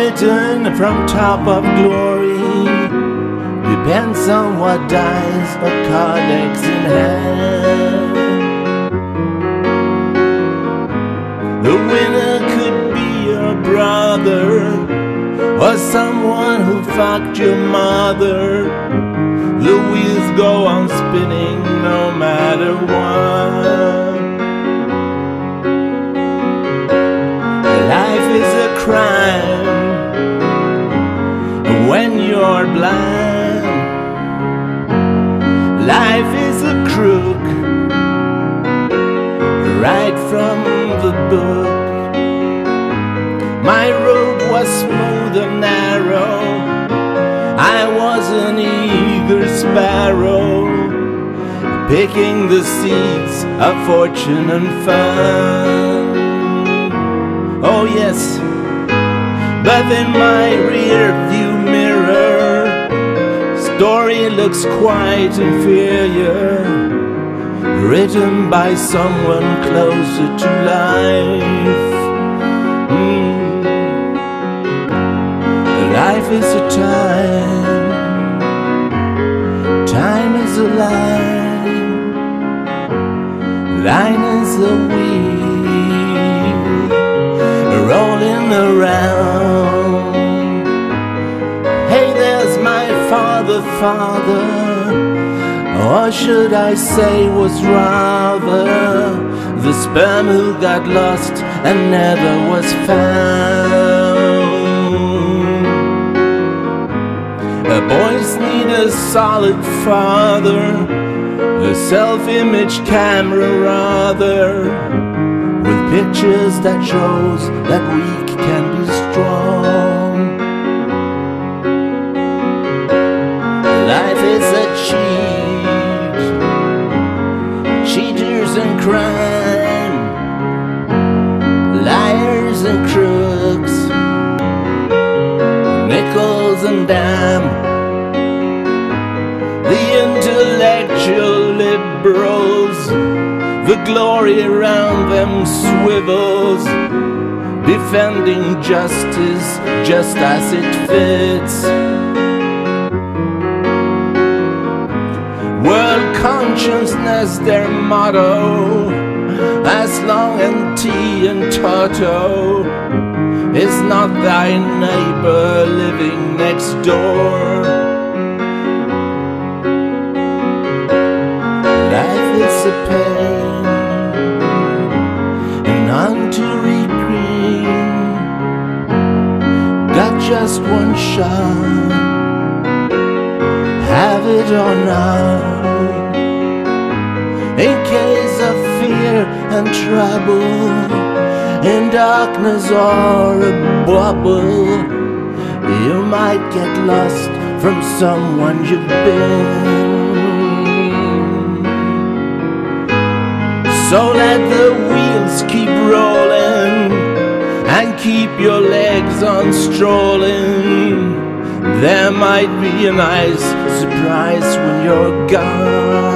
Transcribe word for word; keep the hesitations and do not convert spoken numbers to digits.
return from top of glory depends on what dies or codex in hand. The winner could be your brother or someone who fucked your mother. The wheels go on spinning no matter what. Life is a crime when you're blind. Life is a crook right from the book. My road was smooth and narrow. I was an eager sparrow, picking the seeds of fortune and fun. Oh yes, but in my rear view mirror, story looks quite inferior, written by someone closer to life. Mm. Life is a time, time is a line, line is a wheel rolling around. Hey, there's my father, father, or should I say was rather the sperm who got lost and never was found. Boys need a solid father, a self-image camera rather, with pictures that shows that weak can be strong. Life is a cheat, cheaters and crime, liars and crooks, nickels and dime. The intellectual liberals, the glory around them swivels, defending justice just as it fits. World consciousness their motto, as long and tea and Toto is not thy neighbor living next door. Life is a pain, and Ontario green got just one shot, have it or not, in case of fear and trouble, in darkness or a bubble, you might get lost from someone you've been. So let the wheels keep rolling and keep your legs on strolling. There might be a nice surprise when you're gone.